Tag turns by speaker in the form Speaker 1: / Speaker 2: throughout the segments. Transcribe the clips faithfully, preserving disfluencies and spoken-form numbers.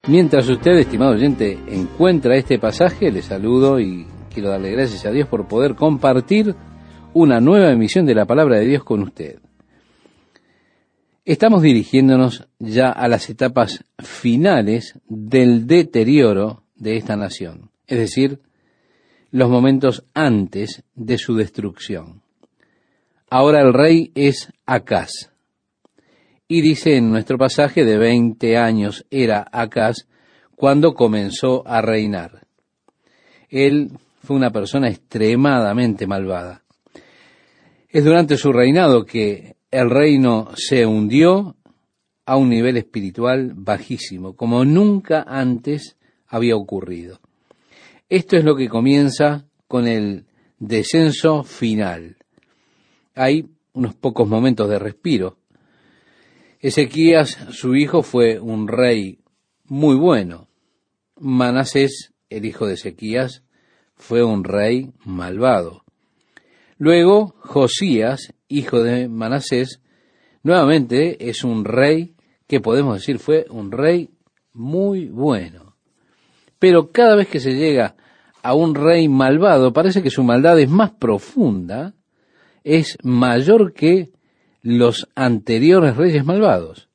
Speaker 1: Mientras usted, estimado oyente, encuentra este pasaje, le saludo y quiero darle gracias a Dios por poder compartir una nueva emisión de la Palabra de Dios con usted. Estamos dirigiéndonos ya a las etapas finales del deterioro de esta nación, es decir, los momentos antes de su destrucción. Ahora el rey es Acaz. Y dice en nuestro pasaje, de veinte años era Acaz cuando comenzó a reinar. Él fue una persona extremadamente malvada. Es durante su reinado que el reino se hundió a un nivel espiritual bajísimo, como nunca antes había ocurrido. Esto es lo que comienza con el descenso final. Hay unos pocos momentos de respiro. Ezequías, su hijo, fue un rey muy bueno. Manasés, el hijo de Ezequías, fue un rey malvado. Luego, Josías, hijo de Manasés, nuevamente es un rey que podemos decir fue un rey muy bueno. Pero cada vez que se llega a un rey malvado, parece que su maldad es más profunda, es mayor que los anteriores reyes malvados.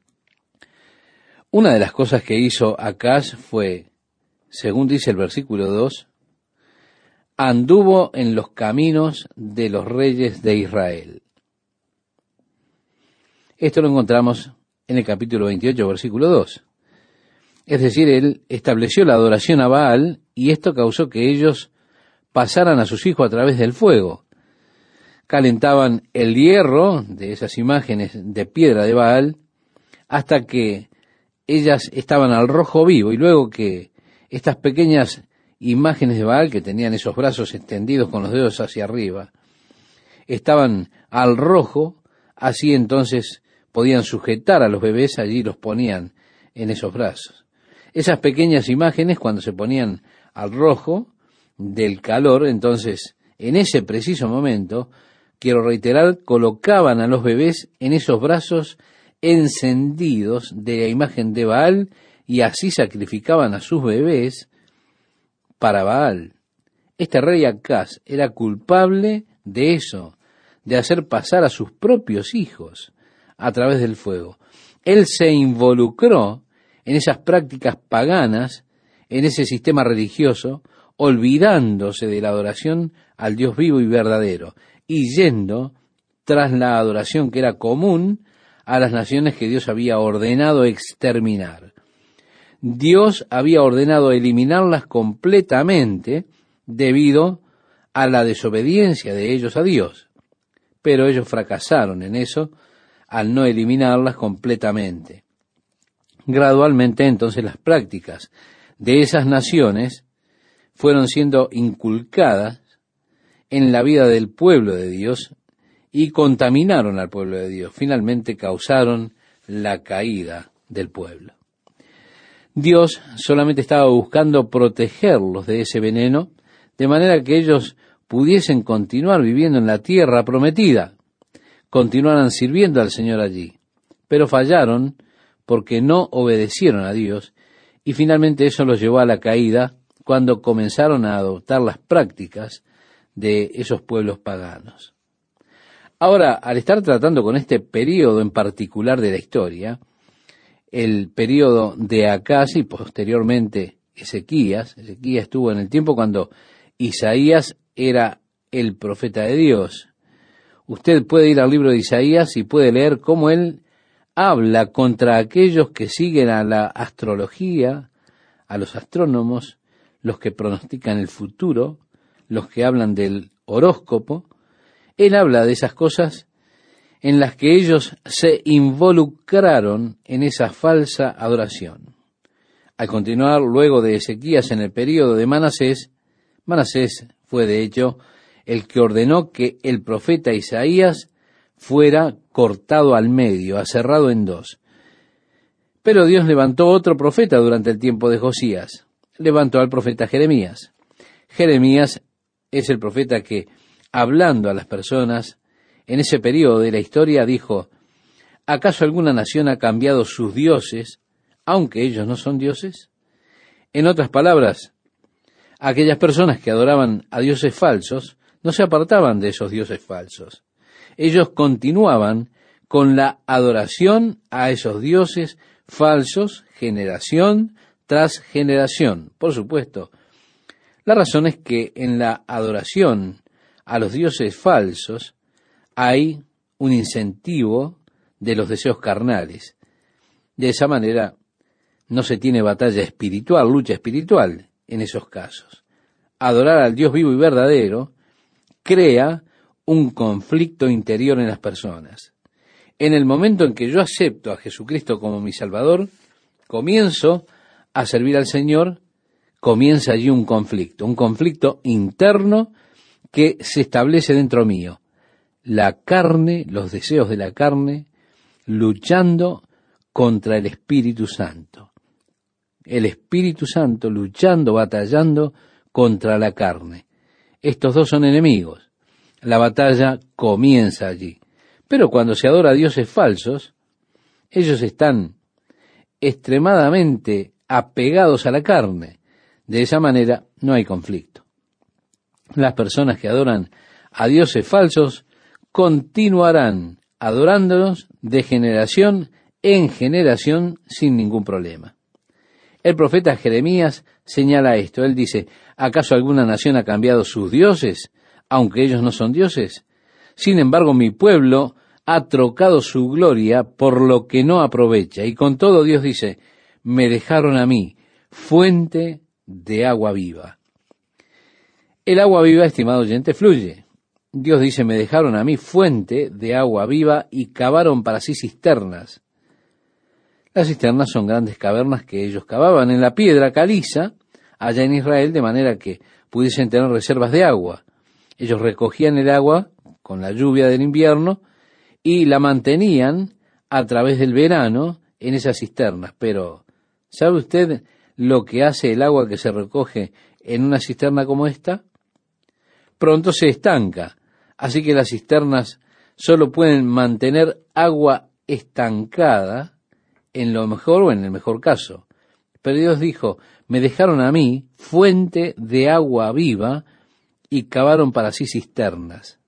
Speaker 1: Una de las cosas que hizo Acaz fue, según dice el versículo dos, anduvo en los caminos de los reyes de Israel. Esto lo encontramos en el capítulo veintiocho, versículo dos. Es decir, él estableció la adoración a Baal y esto causó que ellos pasaran a sus hijos a través del fuego. Calentaban el hierro de esas imágenes de piedra de Baal hasta que ellas estaban al rojo vivo, y luego que estas pequeñas imágenes de Baal, que tenían esos brazos extendidos con los dedos hacia arriba, estaban al rojo, así entonces podían sujetar a los bebés, allí los ponían en esos brazos. Esas pequeñas imágenes, cuando se ponían al rojo del calor, entonces en ese preciso momento, quiero reiterar, colocaban a los bebés en esos brazos encendidos de la imagen de Baal y así sacrificaban a sus bebés para Baal. Este rey Acaz era culpable de eso, de hacer pasar a sus propios hijos a través del fuego. Él se involucró en esas prácticas paganas, en ese sistema religioso, olvidándose de la adoración al Dios vivo y verdadero, y yendo tras la adoración que era común a las naciones que Dios había ordenado exterminar. Dios había ordenado eliminarlas completamente debido a la desobediencia de ellos a Dios, pero ellos fracasaron en eso al no eliminarlas completamente. Gradualmente entonces las prácticas de esas naciones fueron siendo inculcadas en la vida del pueblo de Dios y contaminaron al pueblo de Dios. Finalmente causaron la caída del pueblo. Dios solamente estaba buscando protegerlos de ese veneno, de manera que ellos pudiesen continuar viviendo en la tierra prometida, continuaran sirviendo al Señor allí. Pero fallaron porque no obedecieron a Dios, y finalmente eso los llevó a la caída cuando comenzaron a adoptar las prácticas de esos pueblos paganos. Ahora, al estar tratando con este período en particular de la historia, el período de Acaz y posteriormente Ezequías, Ezequías estuvo en el tiempo cuando Isaías era el profeta de Dios. Usted puede ir al libro de Isaías y puede leer cómo él habla contra aquellos que siguen a la astrología, a los astrónomos, los que pronostican el futuro, los que hablan del horóscopo. Él habla de esas cosas en las que ellos se involucraron en esa falsa adoración. Al continuar luego de Ezequías en el período de Manasés, Manasés fue de hecho el que ordenó que el profeta Isaías fuera cortado al medio, aserrado en dos. Pero Dios levantó otro profeta durante el tiempo de Josías. Levantó al profeta Jeremías. Jeremías es el profeta que, hablando a las personas, en ese periodo de la historia dijo: ¿acaso alguna nación ha cambiado sus dioses aunque ellos no son dioses? En otras palabras, aquellas personas que adoraban a dioses falsos no se apartaban de esos dioses falsos. Ellos continuaban con la adoración a esos dioses falsos, generación tras generación. Por supuesto, la razón es que en la adoración a los dioses falsos hay un incentivo de los deseos carnales. De esa manera no se tiene batalla espiritual, lucha espiritual en esos casos. Adorar al Dios vivo y verdadero crea un conflicto interior en las personas. En el momento en que yo acepto a Jesucristo como mi Salvador, comienzo a servir al Señor, comienza allí un conflicto, un conflicto interno que se establece dentro mío. La carne, los deseos de la carne, luchando contra el Espíritu Santo. El Espíritu Santo luchando, batallando contra la carne. Estos dos son enemigos. La batalla comienza allí. Pero cuando se adora a dioses falsos, ellos están extremadamente apegados a la carne. De esa manera no hay conflicto. Las personas que adoran a dioses falsos continuarán adorándolos de generación en generación sin ningún problema. El profeta Jeremías señala esto. Él dice, ¿acaso alguna nación ha cambiado sus dioses, aunque ellos no son dioses? Sin embargo, mi pueblo ha trocado su gloria por lo que no aprovecha. Y con todo Dios dice, me dejaron a mí, fuente de agua viva. El agua viva, estimado oyente, fluye. Dios dice, me dejaron a mí fuente de agua viva y cavaron para sí cisternas. Las cisternas son grandes cavernas que ellos cavaban en la piedra caliza, allá en Israel, de manera que pudiesen tener reservas de agua. Ellos recogían el agua con la lluvia del invierno y la mantenían a través del verano en esas cisternas. Pero, ¿sabe usted lo que hace el agua que se recoge en una cisterna como esta? Pronto se estanca. Así que las cisternas solo pueden mantener agua estancada en lo mejor o en el mejor caso. Pero Dios dijo, me dejaron a mí fuente de agua viva y cavaron para sí cisternas.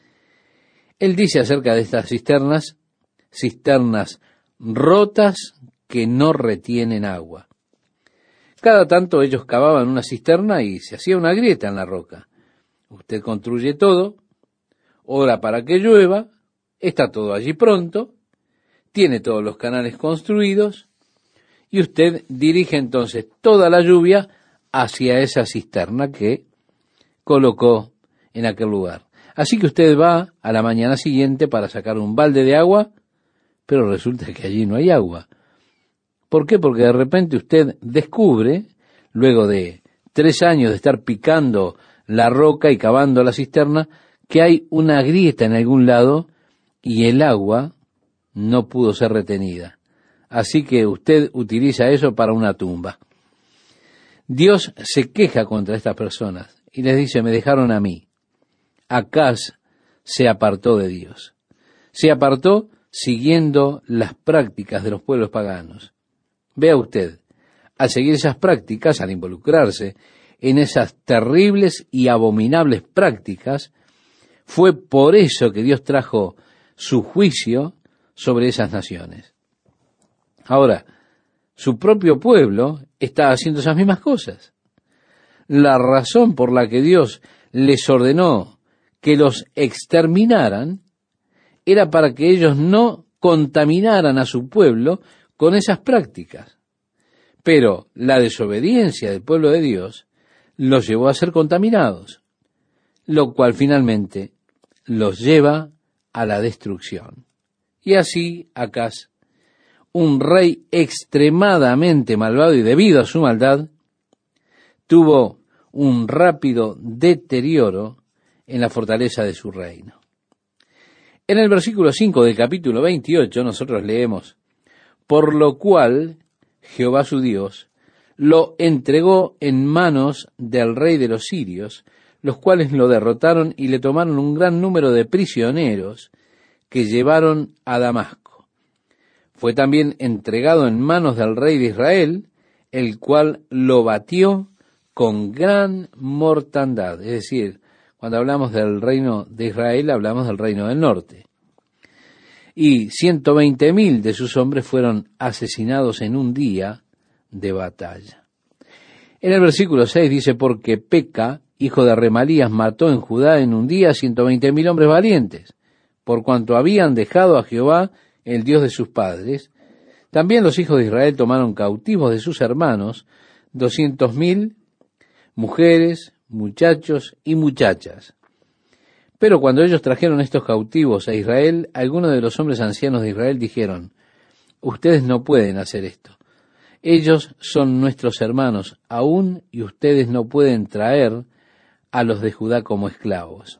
Speaker 1: Él dice acerca de estas cisternas, cisternas rotas que no retienen agua. Cada tanto ellos cavaban una cisterna y se hacía una grieta en la roca. Usted construye todo, ora para que llueva, está todo allí pronto, tiene todos los canales construidos, y usted dirige entonces toda la lluvia hacia esa cisterna que colocó en aquel lugar. Así que usted va a la mañana siguiente para sacar un balde de agua, pero resulta que allí no hay agua. ¿Por qué? Porque de repente usted descubre, luego de tres años de estar picando la roca y cavando la cisterna, que hay una grieta en algún lado y el agua no pudo ser retenida. Así que usted utiliza eso para una tumba. Dios se queja contra estas personas y les dice, me dejaron a mí. Acaz se apartó de Dios. Se apartó siguiendo las prácticas de los pueblos paganos. Vea usted, al seguir esas prácticas, al involucrarse en esas terribles y abominables prácticas, fue por eso que Dios trajo su juicio sobre esas naciones. Ahora, su propio pueblo está haciendo esas mismas cosas. La razón por la que Dios les ordenó que los exterminaran era para que ellos no contaminaran a su pueblo con esas prácticas. Pero la desobediencia del pueblo de Dios los llevó a ser contaminados, lo cual finalmente los lleva a la destrucción. Y así Acaz, un rey extremadamente malvado y debido a su maldad, tuvo un rápido deterioro en la fortaleza de su reino. En el versículo cinco del capítulo veintiocho nosotros leemos, por lo cual Jehová su Dios lo entregó en manos del rey de los sirios, los cuales lo derrotaron y le tomaron un gran número de prisioneros que llevaron a Damasco. Fue también entregado en manos del rey de Israel, el cual lo batió con gran mortandad. Es decir, cuando hablamos del reino de Israel, hablamos del reino del norte. Y ciento veinte mil de sus hombres fueron asesinados en un día de batalla. En el versículo seis dice, porque Peca, hijo de Remalías, mató en Judá en un día ciento veinte mil hombres valientes, por cuanto habían dejado a Jehová, el Dios de sus padres. También los hijos de Israel tomaron cautivos de sus hermanos doscientos mil mujeres, muchachos y muchachas. Pero cuando ellos trajeron estos cautivos a Israel, algunos de los hombres ancianos de Israel dijeron, ustedes no pueden hacer esto. Ellos son nuestros hermanos aún y ustedes no pueden traer a los de Judá como esclavos.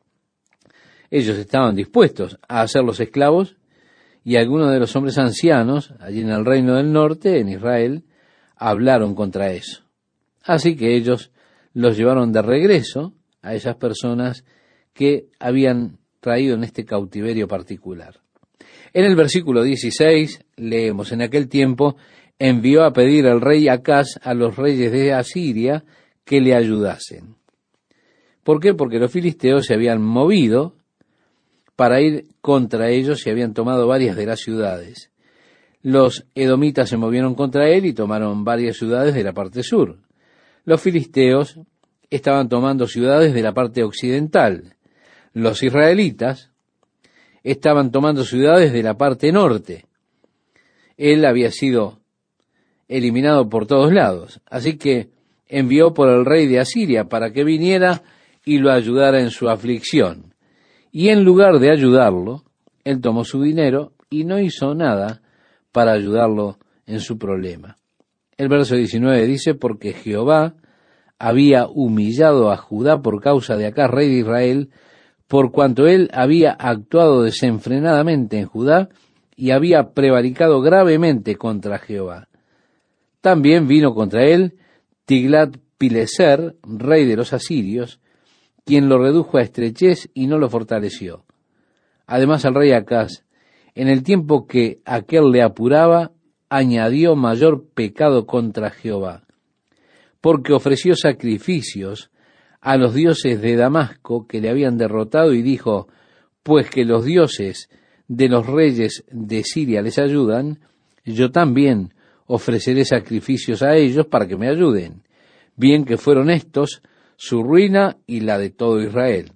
Speaker 1: Ellos estaban dispuestos a hacerlos esclavos y algunos de los hombres ancianos, allí en el reino del norte, en Israel, hablaron contra eso. Así que ellos los llevaron de regreso a esas personas que habían traído en este cautiverio particular. En el versículo dieciséis leemos, en aquel tiempo envió a pedir el rey Acaz a los reyes de Asiria que le ayudasen. ¿Por qué? Porque los filisteos se habían movido para ir contra ellos y habían tomado varias de las ciudades. Los edomitas se movieron contra él y tomaron varias ciudades de la parte sur. Los filisteos estaban tomando ciudades de la parte occidental. Los israelitas estaban tomando ciudades de la parte norte. Él había sido eliminado por todos lados. Así que envió por el rey de Asiria para que viniera y lo ayudara en su aflicción. Y en lugar de ayudarlo, él tomó su dinero y no hizo nada para ayudarlo en su problema. El verso diecinueve dice, porque Jehová había humillado a Judá por causa de Acaz, rey de Israel, por cuanto él había actuado desenfrenadamente en Judá y había prevaricado gravemente contra Jehová. También vino contra él Tiglat-Pileser, rey de los asirios, quien lo redujo a estrechez y no lo fortaleció. Además el rey Acaz, en el tiempo que aquel le apuraba, añadió mayor pecado contra Jehová, porque ofreció sacrificios a los dioses de Damasco que le habían derrotado y dijo, pues que los dioses de los reyes de Siria les ayudan, yo también ofreceré sacrificios a ellos para que me ayuden, bien que fueron estos su ruina y la de todo Israel.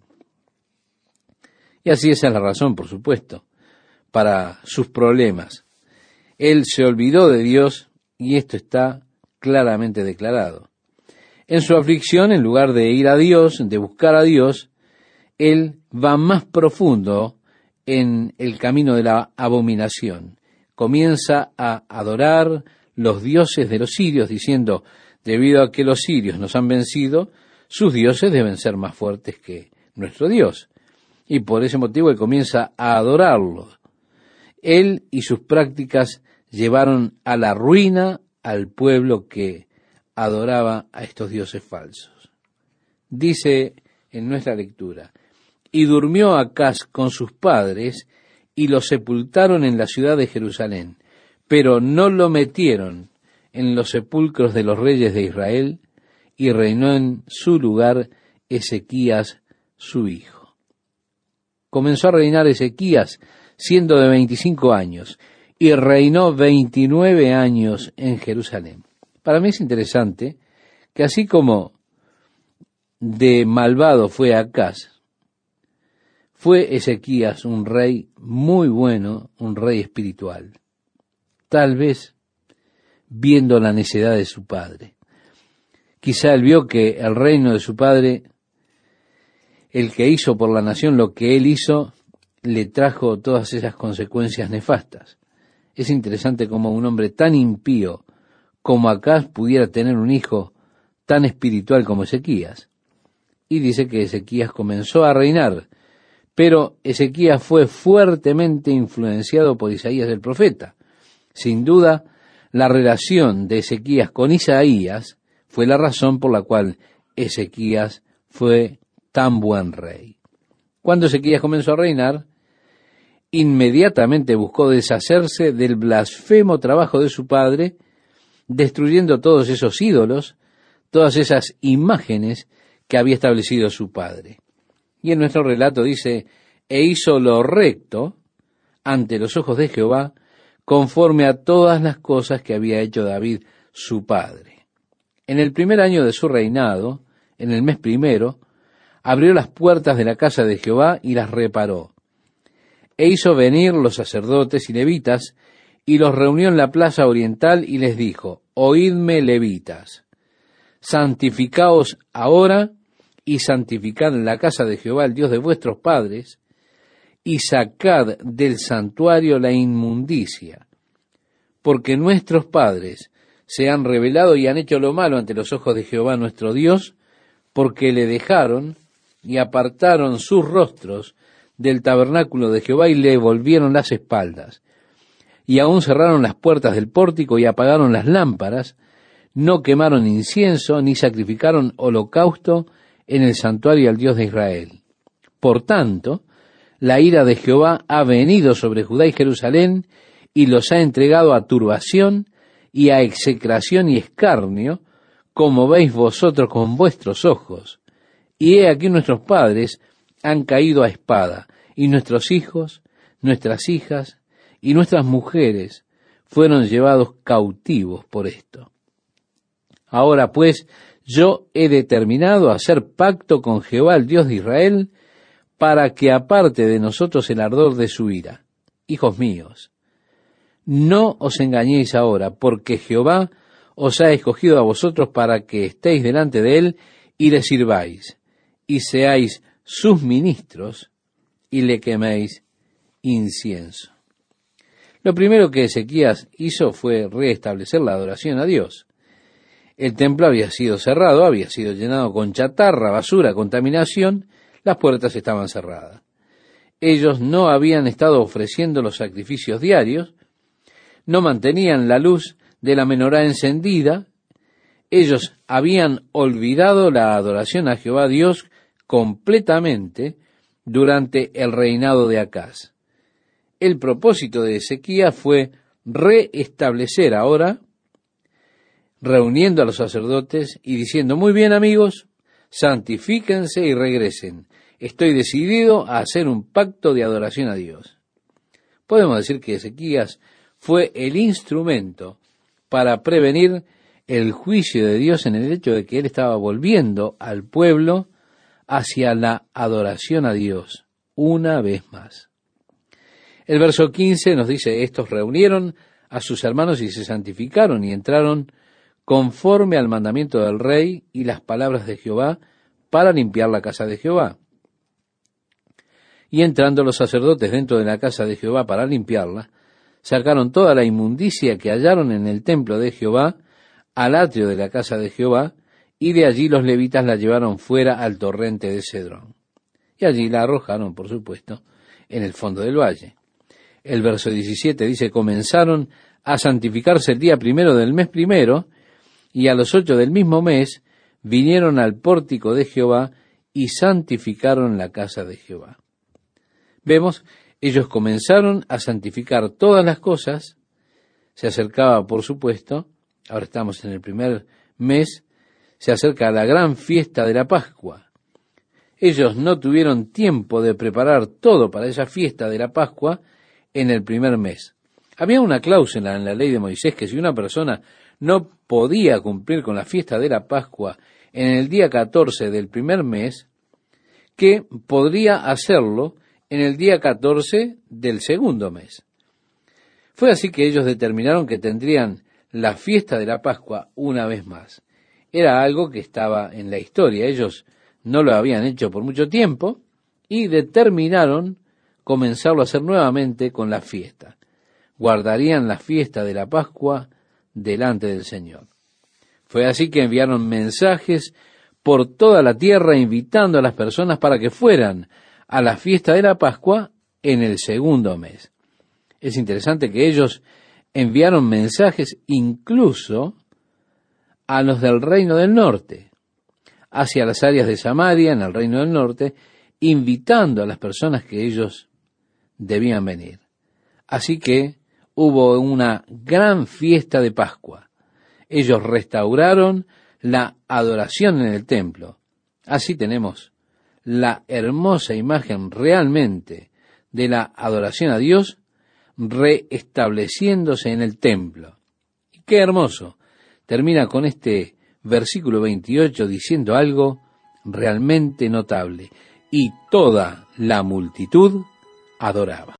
Speaker 1: Y así esa es la razón, por supuesto, para sus problemas. Él se olvidó de Dios y esto está claramente declarado. En su aflicción, en lugar de ir a Dios, de buscar a Dios, él va más profundo en el camino de la abominación. Comienza a adorar los dioses de los sirios, diciendo, debido a que los sirios nos han vencido, sus dioses deben ser más fuertes que nuestro Dios. Y por ese motivo él comienza a adorarlos. Él y sus prácticas llevaron a la ruina al pueblo que adoraba a estos dioses falsos. Dice en nuestra lectura, y durmió Acaz con sus padres y lo sepultaron en la ciudad de Jerusalén, pero no lo metieron en los sepulcros de los reyes de Israel, y reinó en su lugar Ezequías su hijo. Comenzó a reinar Ezequías siendo de veinticinco años, y reinó veintinueve años en Jerusalén. Para mí es interesante que así como de malvado fue Acaz, fue Ezequías un rey muy bueno, un rey espiritual. Tal vez viendo la necedad de su padre. Quizá él vio que el reino de su padre, el que hizo por la nación lo que él hizo, le trajo todas esas consecuencias nefastas. Es interesante cómo un hombre tan impío como Acaz pudiera tener un hijo tan espiritual como Ezequías. Y dice que Ezequías comenzó a reinar, pero Ezequías fue fuertemente influenciado por Isaías el profeta. Sin duda, la relación de Ezequías con Isaías fue la razón por la cual Ezequías fue tan buen rey. Cuando Ezequías comenzó a reinar, inmediatamente buscó deshacerse del blasfemo trabajo de su padre, destruyendo todos esos ídolos, todas esas imágenes que había establecido su padre. Y en nuestro relato dice, e hizo lo recto ante los ojos de Jehová, conforme a todas las cosas que había hecho David su padre. En el primer año de su reinado, en el mes primero, abrió las puertas de la casa de Jehová y las reparó. E hizo venir los sacerdotes y levitas, y los reunió en la plaza oriental, y les dijo, oídme, levitas, santificaos ahora, y santificad la casa de Jehová, el Dios de vuestros padres, y sacad del santuario la inmundicia, porque nuestros padres se han rebelado y han hecho lo malo ante los ojos de Jehová nuestro Dios, porque le dejaron y apartaron sus rostros del tabernáculo de Jehová y le volvieron las espaldas. Y aún cerraron las puertas del pórtico y apagaron las lámparas, no quemaron incienso ni sacrificaron holocausto en el santuario al Dios de Israel. Por tanto, la ira de Jehová ha venido sobre Judá y Jerusalén y los ha entregado a turbación y a execración y escarnio, como veis vosotros con vuestros ojos. Y he aquí nuestros padres han caído a espada, y nuestros hijos, nuestras hijas y nuestras mujeres fueron llevados cautivos por esto. Ahora pues, yo he determinado hacer pacto con Jehová, el Dios de Israel, para que aparte de nosotros el ardor de su ira. Hijos míos, no os engañéis ahora, porque Jehová os ha escogido a vosotros para que estéis delante de él y le sirváis, y seáis sus ministros, y le queméis incienso. Lo primero que Ezequías hizo fue restablecer la adoración a Dios. El templo había sido cerrado, había sido llenado con chatarra, basura, contaminación, las puertas estaban cerradas. Ellos no habían estado ofreciendo los sacrificios diarios, no mantenían la luz de la menorá encendida, ellos habían olvidado la adoración a Jehová Dios completamente durante el reinado de Acaz. El propósito de Ezequías fue reestablecer ahora, reuniendo a los sacerdotes y diciendo, muy bien amigos, santifíquense y regresen. Estoy decidido a hacer un pacto de adoración a Dios. Podemos decir que Ezequías fue el instrumento para prevenir el juicio de Dios en el hecho de que él estaba volviendo al pueblo hacia la adoración a Dios una vez más. El verso quince nos dice, estos reunieron a sus hermanos y se santificaron y entraron conforme al mandamiento del rey y las palabras de Jehová para limpiar la casa de Jehová. Y entrando los sacerdotes dentro de la casa de Jehová para limpiarla, sacaron toda la inmundicia que hallaron en el templo de Jehová al atrio de la casa de Jehová, y de allí los levitas la llevaron fuera al torrente de Cedrón. Y allí la arrojaron, por supuesto, en el fondo del valle. El verso diecisiete dice, comenzaron a santificarse el día primero del mes primero, y a los ocho del mismo mes vinieron al pórtico de Jehová y santificaron la casa de Jehová. Vemos, ellos comenzaron a santificar todas las cosas, se acercaba, por supuesto, ahora estamos en el primer mes, se acerca la gran fiesta de la Pascua. Ellos no tuvieron tiempo de preparar todo para esa fiesta de la Pascua en el primer mes. Había una cláusula en la ley de Moisés que si una persona no podía cumplir con la fiesta de la Pascua en el día catorce del primer mes, que podría hacerlo en el día catorce del segundo mes. Fue así que ellos determinaron que tendrían la fiesta de la Pascua una vez más. Era algo que estaba en la historia. Ellos no lo habían hecho por mucho tiempo y determinaron comenzarlo a hacer nuevamente con la fiesta. Guardarían la fiesta de la Pascua delante del Señor. Fue así que enviaron mensajes por toda la tierra invitando a las personas para que fueran a la fiesta de la Pascua en el segundo mes. Es interesante que ellos enviaron mensajes incluso a los del reino del norte, hacia las áreas de Samaria, en el reino del norte, invitando a las personas que ellos debían venir. Así que hubo una gran fiesta de Pascua. Ellos restauraron la adoración en el templo. Así tenemos la hermosa imagen realmente de la adoración a Dios reestableciéndose en el templo. Y qué hermoso. Termina con este versículo veintiocho diciendo algo realmente notable. Y toda la multitud adoraba.